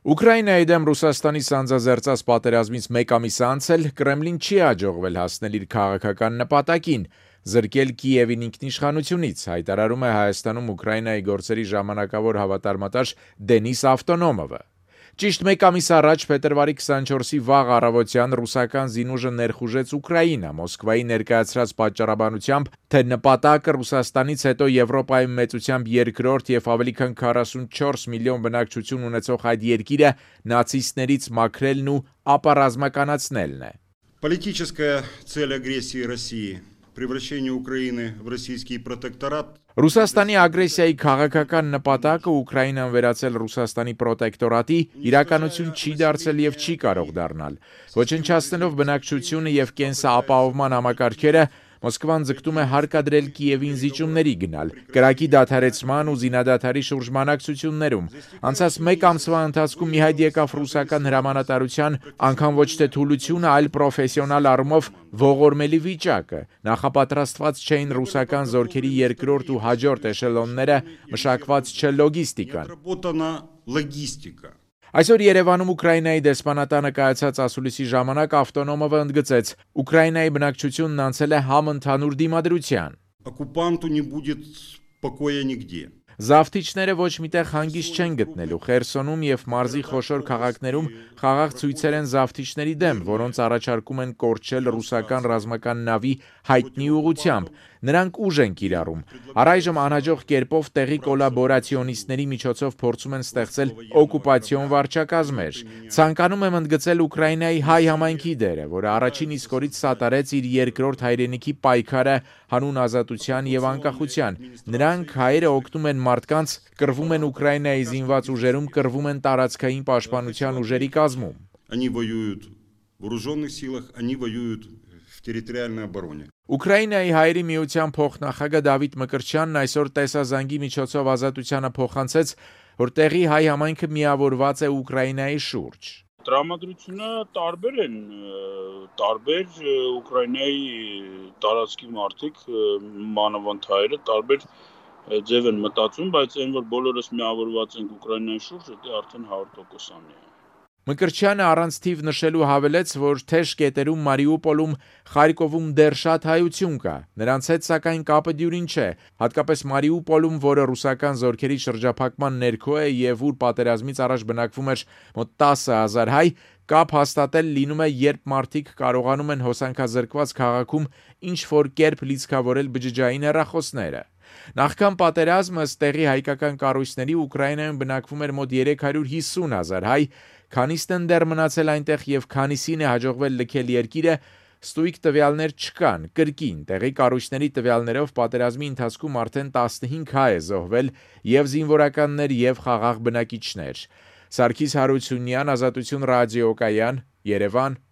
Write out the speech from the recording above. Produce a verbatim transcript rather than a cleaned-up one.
Ուկրաինայի դեմ Ռուսաստանի սանձազերծած պատերազմից մեկ ամիս անց էլ Կրեմլին չի հաջողվել հասնել իր քաղաքական նպատակին՝ զրկել Կիևին ինքնիշխանությունից, հայտարարում է Հայաստանում Ուկրաինայի գործերի ժամանակավոր հավատարմատար Դենիս Ավտոնոմովը։ Ճիշտ մեկ ամիս առաջ փետրվարի քսանչորսի վաղ առավոտյան ռուսական զինուժը ներխուժեց Ուկրաինա, Մոսկվայի ներկայացրած պատճառաբանությամբ, թե նպատակը Ռուսաստանից հետո Եվրոպայում մեծությամբ երկրորդ եւ ավելի քան քառասունչորս միլիոն բնակչություն ունեցող այդ երկիրը նացիստներից մաքրելն ու ապառազմականացնելն է։ Политическая цель агрессии России превращение Украины в российский протекторат. Ռուսաստանի ագրեսիայի քաղաքական նպատակը Ուկրաինան վերածել Ռուսաստանի պրոտեկտորատի իրականություն չի դարձել եւ չի կարող դառնալ։ Ոչնչացնելով բնակչությունը եւ կենսապահովման համակարգերը, Մոսկվան ձգտում է հարկադրել Կիևին զիջումների գնալ, կրակի դադարեցման ու զինադադարի շուրջ բանակցություններում։ Անցած մեկ ամսվա ընթացքում մի հայտ եկավ ռուսական հրամանատարության անգամ ոչ թե թուլությունը, այլ պրոֆեսիոնալ առումով ողորմելի վիճակը։ Նախապատրաստված չէին ռուսական զորքերի երկրորդ ու հաջորդ էշելոնները, մշակված չէ լոգիստիկան։ Այսօր Երևանում Ուկրաինայի դեսպանատանը կայացած ասուլիսի ժամանակ Ավտոնոմովը ընդգծեց, Ուկրաինայի բնակչությունն անցել է համընդհանուր դիմադրության։ Оккупанту не будет покоя нигде. Զավթիչները ոչ միտեղ հանգիստ չեն գտնելու, Խերսոնում եւ մարզի խոշոր քաղաքներում խաղաղ ցույցեր են զավթիչների դեմ, որոնց առաջարկում են կորչել ռուսական ռազմական նավի հայտնի ուղղությամբ։ Նրանք ուժ են կիրառում։ Առայժմ անհաջող կերպով տեղի կոլաբորացիոնիստների միջոցով փորձում են ստեղծել օկուպացիոն վարչակազմեր։ Ցանկանում եմ ընդգծել Ուկրաինայի հայ համայնքի դերը, որը առաջին իսկ օրից սատարեց իր երկրորդ հայրենիքի պայքարը հանուն ազատության եւ անկախության։ Նրանք հայերը օգնում են մարդկանց, կռվում են Ուկրաինայի զինված ուժերում, կռվում են տարածքային պաշտպանության ուժերի կազմում։ Они воюют в вооруженных силах, они воюют в территориальной обороне. Ուկրաինայի հայերի միության փոխնախագահ Դավիթ Մկրտչյանն այսօր տեսազանգի միջոցով ազատությանը փոխանցեց, որ տեղի հայ համայնքը միավորված է Ուկրաինայի շուրջ։ Տրամադրությունը տարբեր են, տարբեր Ուկրաինայի տարածքի մարդիկ, մանավանդ հայերը, տարբեր ձև են մտածում, բայց այն որ բոլորս միավորված ենք Ուկրաինայի շուրջ, դա արդեն հարյուր տոկոսանն է։ Մկրտչյանը առանց թիվ նշելու հավելեց, որ թեժ կետերում Մարիուպոլում, Խարկովում դեռ շատ հայություն կա։ Նրանց հետ սակայն կապը դյուրին չէ, հատկապես Մարիուպոլում, որը ռուսական զորքերի շրջափակման ներքո է եւ ուր պատերազմից առաջ բնակվում էր մոտ տասը հազար հայ, կապ հաստատել լինում է, երբ մարդիկ կարողանում են հոսանքազրկված քաղաքում ինչ-որ կերպ լիցքավորել բջջային հեռախոսները։ Նախքան պատերազմը ըստ տեղի հայկական կառույցների Ուկրաինայում բնակվում էր մոտ երեք հարյուր հիսուն հազար հայ, քանիսն դեռ մնացել այնտեղ եւ քանիսին է հաջողվել լքել երկիրը, ստույգ տվյալներ չկան, կրկին տեղի կառույցների տվյալներով պատերազմի ընթացքում արդեն տասնհինգ հայ է զոհվել եւ զինվորականներ եւ խաղաղ բնակիչներ։ Սարգիս Հարությունյան, Ազատություն ռադիոկայան, Երևան։